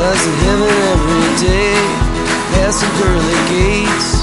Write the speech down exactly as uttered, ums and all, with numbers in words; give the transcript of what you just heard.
Cause in heaven every day past some pearly gates,